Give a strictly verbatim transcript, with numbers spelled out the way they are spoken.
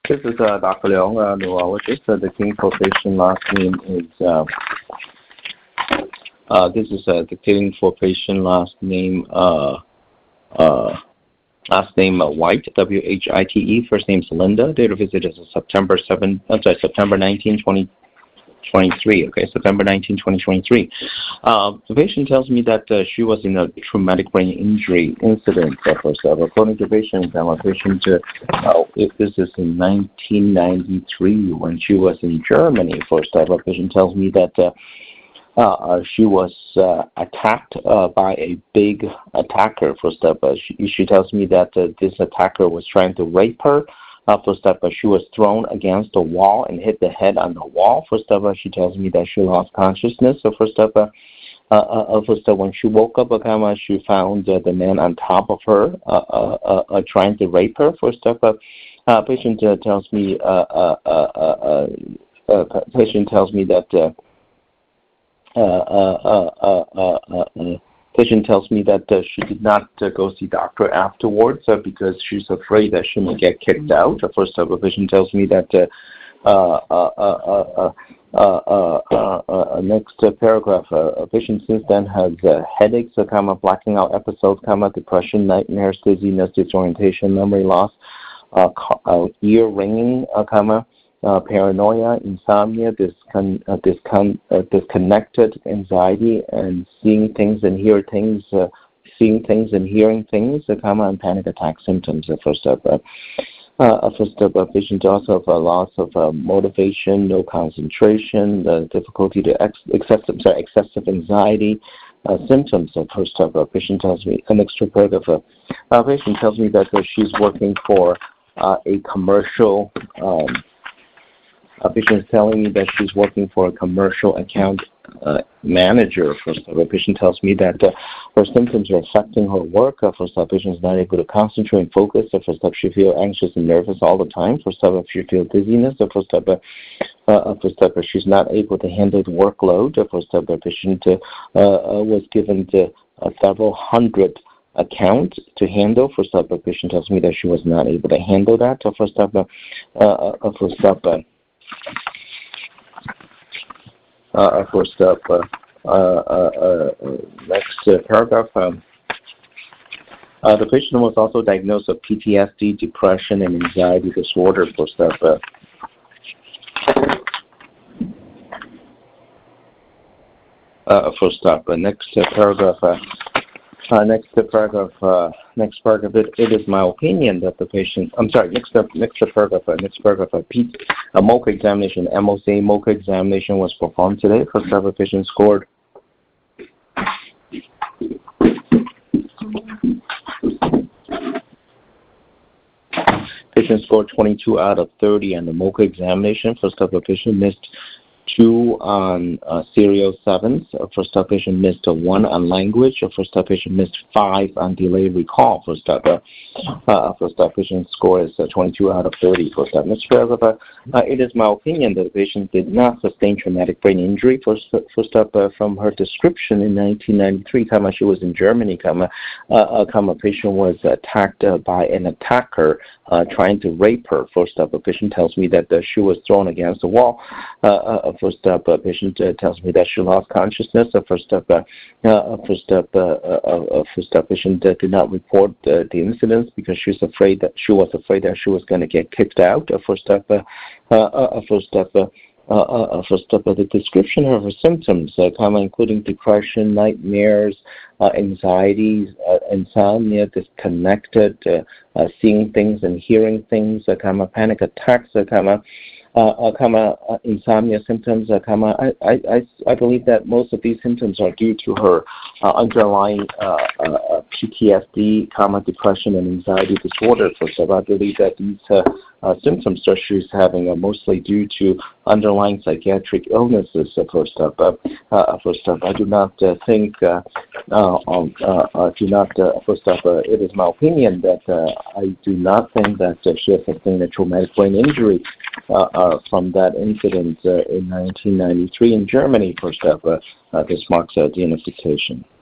This is uh, Doctor Leong, uh, neurologist. Uh, the clinical patient last name is, uh, uh, this is uh, the clinical patient last name, uh, uh, last name uh, White, W H I T E. First name is Linda. Date of visit is September seventh, I'm sorry, September nineteenth, twenty twenty-three. Okay, September nineteenth, twenty twenty-three. Uh, the patient tells me that uh, she was in a traumatic brain injury incident. Uh, first, uh, according to the patient, uh, patient uh, it, this is in nineteen ninety-three when she was in Germany. First, uh, the patient tells me that uh, uh, she was uh, attacked uh, by a big attacker. First, uh, she, she tells me that uh, this attacker was trying to rape her. Uh, first up, uh, she was thrown against the wall and hit the head on the wall. First up, uh, she tells me that she lost consciousness. So first up, uh, uh, uh, first up, when she woke up, uh, she found uh, the man on top of her, uh, uh, uh, uh, trying to rape her. First up, uh, uh, patient uh, tells me, uh, uh, uh, uh, uh, patient tells me that. Uh, uh, uh, uh, uh, uh, uh, Patient tells me that uh, she did not uh, go see doctor afterwards uh, because she's afraid that she may get kicked out. Uh, first, uh, the patient tells me that uh, uh, uh, uh, uh, uh, uh, uh, next uh, paragraph, uh, a patient since then has uh, headaches, uh, comma, blacking out episodes, comma, depression, nightmares, dizziness, disorientation, memory loss, uh, uh, ear ringing, uh, comma, Uh, paranoia, insomnia, discon- uh, discon- uh, disconnected anxiety, and seeing things and hear things, uh, seeing things and hearing things, uh, comma, and panic attack symptoms. Uh, first up, uh, uh, first up, uh, patient also have a loss of uh, motivation, no concentration, the difficulty to ex- excessive, sorry, excessive anxiety. Uh, symptoms. Uh, first up, uh, patient tells me an extra paragraph. Uh, uh, patient tells me that uh, she's working for uh, a commercial. Um, A patient is telling me that she's working for a commercial account uh, manager. First, a patient tells me that uh, her symptoms are affecting her work. Uh, first, a patient is not able to concentrate and focus. Uh, first, up, she feels anxious and nervous all the time. First, up, she feels dizziness. Uh, first, up, uh, uh, first, up, she's not able to handle the workload. Uh, first, up, the patient uh, uh, was given to, uh, several hundred account to handle. First, up, the patient tells me that she was not able to handle that. Uh, first, up, uh, uh, first, up. Uh, Uh, first up, uh, uh, uh, uh, next uh, paragraph. Um, uh, the patient was also diagnosed with P T S D, depression, and anxiety disorder. First up, uh, uh, first up. Uh, next uh, paragraph. Uh, uh, next uh, paragraph. Uh, next paragraph. It, it is my opinion that the patient. I'm sorry. Next up. Next paragraph. Uh, next paragraph. Uh, P, a MoCA examination. M O C A MoCA examination was performed today. First up, the patient scored. Patient scored twenty-two out of thirty on the MoCA examination. First up, the patient missed two on uh, serial sevens. Uh, first up, patient missed uh, one on language. Uh, first up, patient missed five on delayed recall. First up, uh, uh, first up, patient score is uh, twenty-two out of thirty. First up, Mister Paragraph, uh, it is my opinion that the patient did not sustain traumatic brain injury. First, first up, uh, from her description in nineteen ninety-three, comma, she was in Germany, comma, uh, uh, comma, patient was attacked uh, by an attacker uh, trying to rape her. First up, a patient tells me that uh, she was thrown against the wall. Uh, uh, first up, a patient uh, tells me that she lost consciousness. Uh, first up, uh, uh, first up, uh, uh, uh, first up, patient uh, did not report uh, the incidents because she was afraid that she was afraid that she was going to get kicked out. Uh, first up, uh, uh, uh, first up. Uh, Uh, uh, first up, uh, the description of her symptoms, uh, comma, including depression, nightmares, uh, anxieties, uh, insomnia, disconnected, uh, uh, seeing things and hearing things, uh, comma, panic attacks, uh, comma, uh, uh, comma, uh, insomnia symptoms, uh, comma. I, I, I, I believe that most of these symptoms are due to her uh, underlying uh, uh, P T S D, comma, depression, and anxiety disorder. First up, I believe that these uh, Uh, symptoms that she's having are mostly due to underlying psychiatric illnesses. Uh, first up, uh, uh, first up, I do not uh, think, uh, uh, um, uh, uh, do not. Uh, first up, uh, it is my opinion that uh, I do not think that uh, she has sustained a traumatic brain injury uh, uh, from that incident uh, in nineteen ninety-three in Germany. First up, uh, uh, this marks uh, the identification.